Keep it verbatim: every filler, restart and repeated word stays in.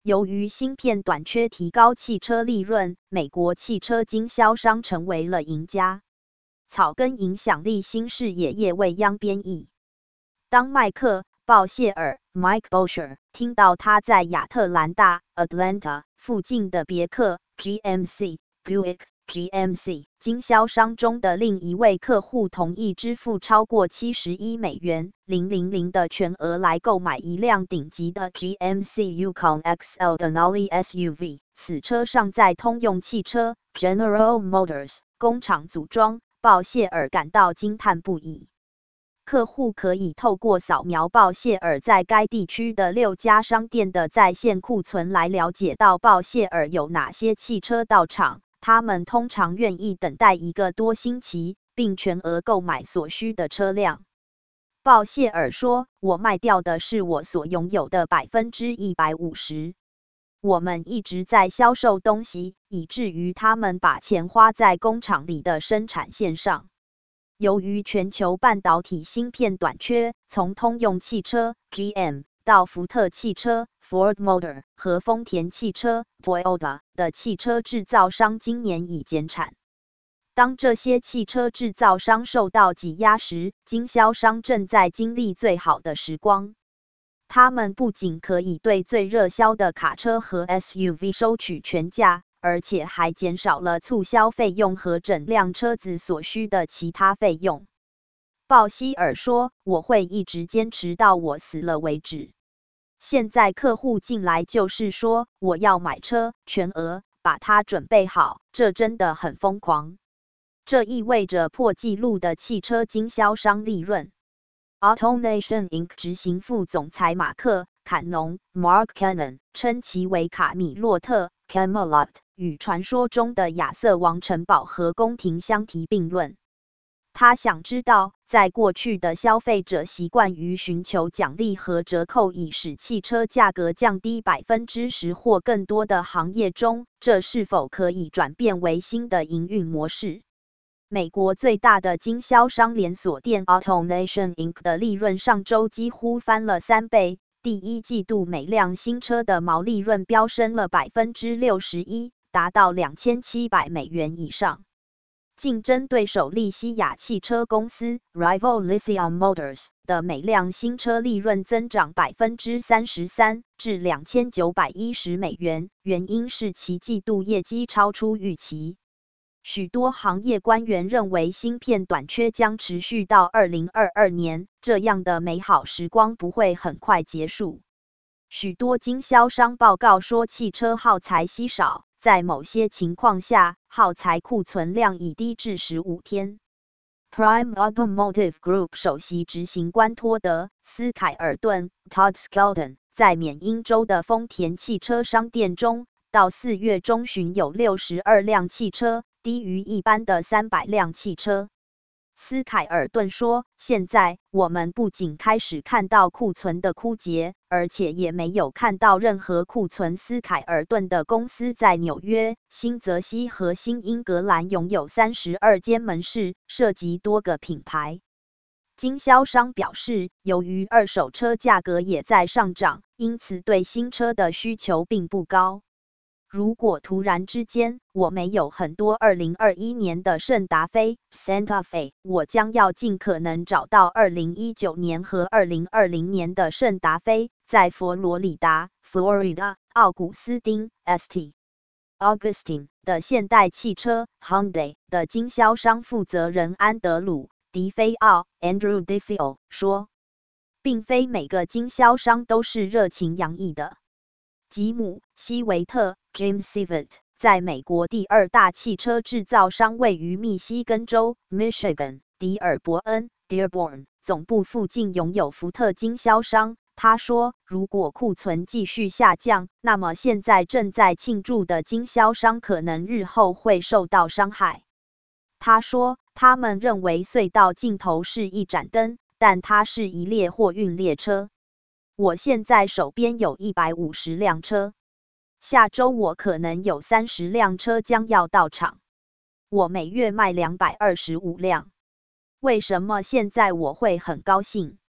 由于芯片短缺提高汽车利润，美国汽车经销商成为了赢家。草根影响力新视野叶未央编译。当麦克·鲍谢尔 （Mike Bowser） 听到他在亚特兰大 （Atlanta） 附近的别克 （G M C）、Buick（G M C） 经销商中的另一位客户同意支付超过七十一美元零的全额来购买一辆顶级的 G M C Yukon X L 的 Denali S U V， 此车上在通用汽车 （General Motors） 工厂组装。鲍谢尔感到惊叹不已。客户可以透过扫描鲍谢尔在该地区的六家商店的在线库存来了解到鲍谢尔有哪些汽车到场。他们通常愿意等待一个多星期，并全额购买所需的车辆。鲍谢尔说：“我卖掉的是我所拥有的 百分之一百五十。我们一直在销售东西，以至于他们把钱花在工厂里的生产线上。”由于全球半导体芯片短缺，从通用汽车 G M 到福特汽车 Ford Motor 和丰田汽车 Toyota 的汽车制造商今年已减产。当这些汽车制造商受到挤压时，经销商正在经历最好的时光。他们不仅可以对最热销的卡车和 S U V 收取全价，而且还减少了促销费用和整辆车子所需的其他费用。鲍希尔说：“我会一直坚持到我死了为止。现在客户进来就是说我要买车，全额把它准备好，这真的很疯狂。这意味着破纪录的汽车经销商利润。” AutoNation Incorporated 执行副总裁马克·坎农 （Mark Cannon） 称其为卡米洛特 （Camelot） 与传说中的亚瑟王城堡和宫廷相提并论。他想知道，在过去的消费者习惯于寻求奖励和折扣以使汽车价格降低 百分之十 或更多的行业中，这是否可以转变为新的营运模式。美国最大的经销商连锁店 AutoNation Incorporated 的利润上周几乎翻了三倍，第一季度每辆新车的毛利润飙升了 百分之六十一， 达到两千七百美元以上。竞争对手利西亚汽车公司 Rival Lithium Motors 的每辆新车利润增长 百分之三十三 至两千九百一十美元，原因是其季度业绩超出预期。许多行业官员认为芯片短缺将持续到二零二二年，这样的美好时光不会很快结束。许多经销商报告说汽车耗材稀少，在某些情况下，耗材库存量已低至十五天。Prime Automotive Group 首席执行官托德·斯凯尔顿 （Todd Skelton） 在缅因州的丰田汽车商店中，到四月中旬有六十二辆汽车，低于一般的三百辆汽车。斯凯尔顿说：“现在我们不仅开始看到库存的枯竭，而且也没有看到任何库存。”斯凯尔顿的公司在纽约、新泽西和新英格兰拥有三十二间门市，涉及多个品牌。经销商表示，由于二手车价格也在上涨，因此对新车的需求并不高。如果突然之间我没有很多二零二一年的圣达菲 Santa Fe， 我将要尽可能找到二零一九年和二零二零年的圣达菲。在佛罗里达 Florida 奥古斯丁 St. Augustine 的现代汽车 Hyundai 的经销商负责人安德鲁·迪菲奥 Andrew DeFeo 说，并非每个经销商都是热情洋溢的。吉姆·希维特 James Sievert 在美国第二大汽车制造商位于密西根州 Michigan 迪尔伯恩 Dearborn 总部附近拥有福特经销商。他说，如果库存继续下降，那么现在正在庆祝的经销商可能日后会受到伤害。他说，他们认为隧道尽头是一盏灯，但它是一列货运列车。我现在手边有一百五十辆车，下周我可能有三十辆车将要到场。我每月卖两百二十五辆。为什么现在我会很高兴？